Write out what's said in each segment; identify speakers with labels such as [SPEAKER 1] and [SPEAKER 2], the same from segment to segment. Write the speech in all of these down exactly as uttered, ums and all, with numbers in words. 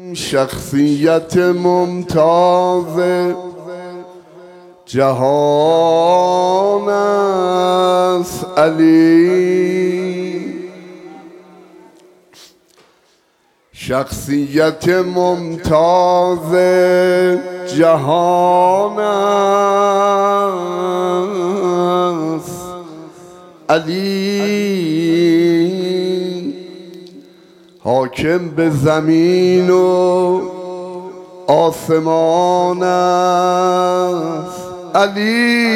[SPEAKER 1] شخصیت ممتاز جهان است علی، شخصیت ممتاز جهان است علی، حاکم به زمین و آسمان است علی،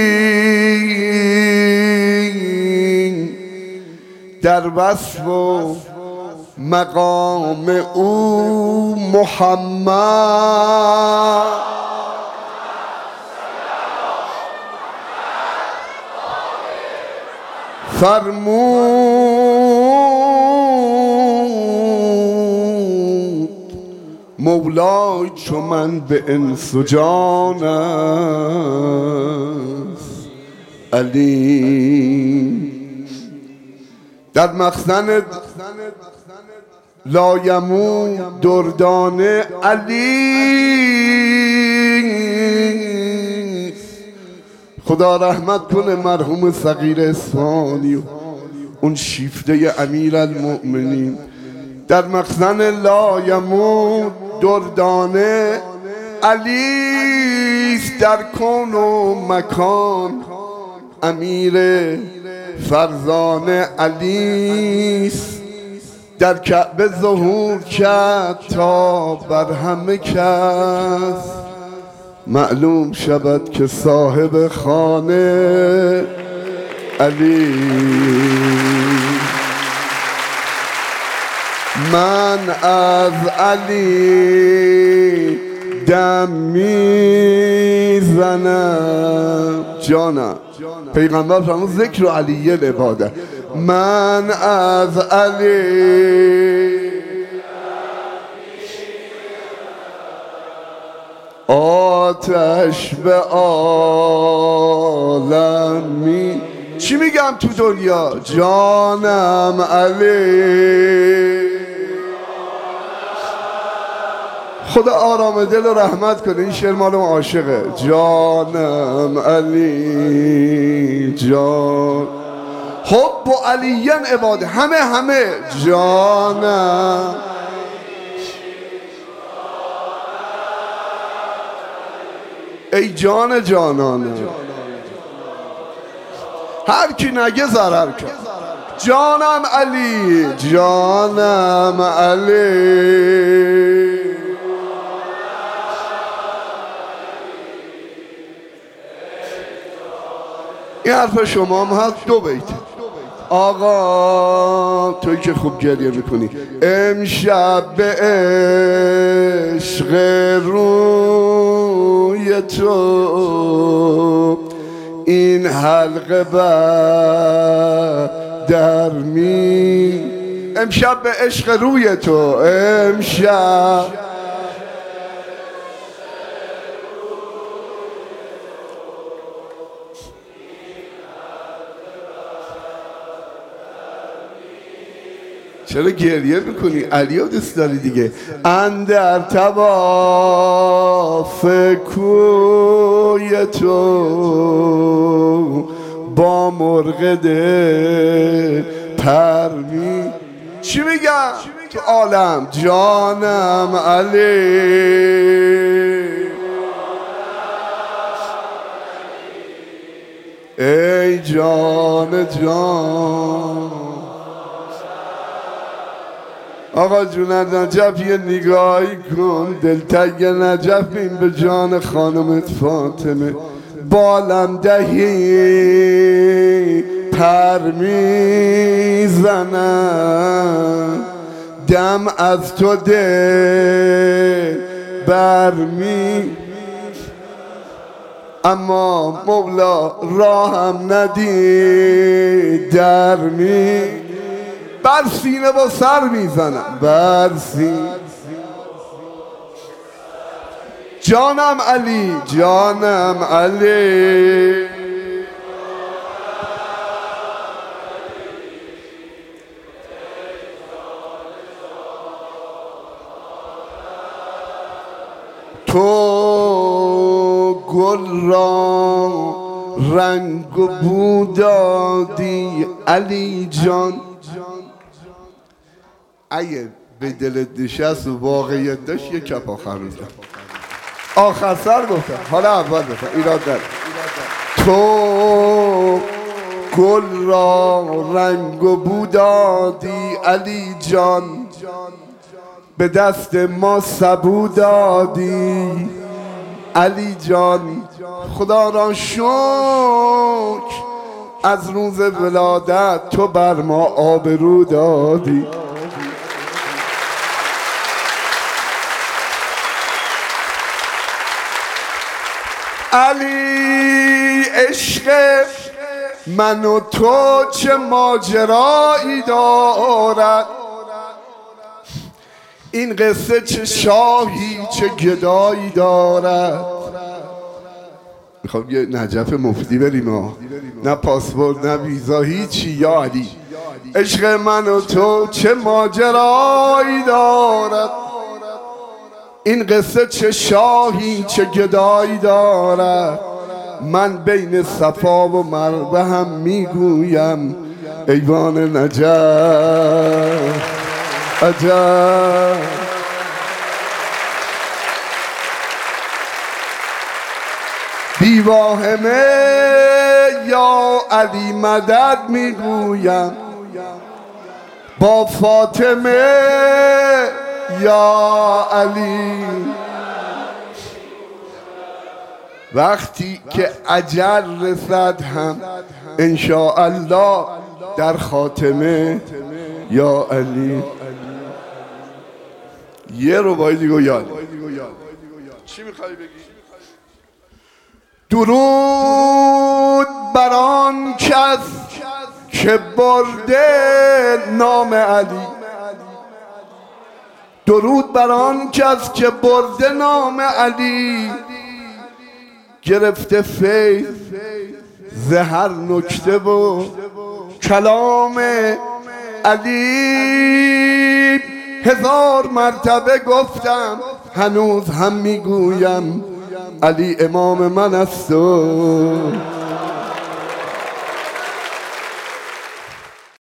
[SPEAKER 1] در وصف و مقام او محمد فرمود مولای چو من به انس و جان است علی، در مخزن لایمون دردانه علی، خدا رحمت کنه مرحوم صغیر اصفهانی و اون شیفته امیرالمؤمنین. در مخزن لایمون دردانه علیست، در کون و مکان امیر فرزانه علیست، در کعبه ظهور کرد تا بر همه کس معلوم شود که صاحب خانه علی. من از علی دم میزنم جانم، پیغمبر فرمود ذکر علی العباده. من از علی آتش به عالم می چی میگم تو دنیا جانم علی، خدا آرام دل و رحمت کنه. این شعر مال عاشقه. جانم علی جان حب و علیین عباده، همه همه جانم ای جان جانانه، هر کی نگه ضرر کرد. جانم علی جانم علی، این حرف شما هم هست. دو بیت آقا توی که خوب گریه میکنی. امشب به عشق روی تو این حلقه بر در می، امشب به عشق روی تو، امشب چرا گریه میکنی؟ علی دوست داری دیگه. اندر طواف کوی تو با مرغ دل پرمی چی میگم تو عالم جانم علی، ای جان جان آقا جون نجف یه نگاهی کن، دلتنگ نجف این به جان خانمت فاطمه. بالم دهی پر میزنم، دم از تو دل برمی، اما مولا راهم ندید در می، بر سینه با سر میزنم بر سینه. جانم علی جانم علی، تو گل را رنگ و بو دادی علی جان. اگه به دلت نشست و واقعیت داشت یک کپ آخر میزن. آخر سر گفتم، حالا اول بفتم ایراد داره. تو گل را رنگ و بو دادی علی جان، به دست ما سبو دادی علی جان. خدا را شکر از روز ولادت تو بر ما آبرو دادی. علی عشق من و تو چه ماجرایی دارد، این قصه چه شاهی چه گدایی دارد. میخوام یه نجف مفتی بریم ها، نه پاسپورت نه ویزا هیچی. یا علی عشق من و تو چه ماجرایی دارد، این قصه چه شاهی چه گدایی دارد. من بین صفا و مروه هم میگویم ایوان نجف عجب. بی واهمه یا علی مدد میگویم، با فاطمه یا علی. وقتی که اجل رسد هم انشاءالله در خاتمه یا علی. یه ربایی دیگه یاد چی میخوای بگی؟ درود بر آن کس که برده نام علی، درود بر آن کس که برده نام علی. گرفته فیض ز هر نکته و کلام علی. هزار مرتبه گفتم هنوز هم میگویم علی امام من است.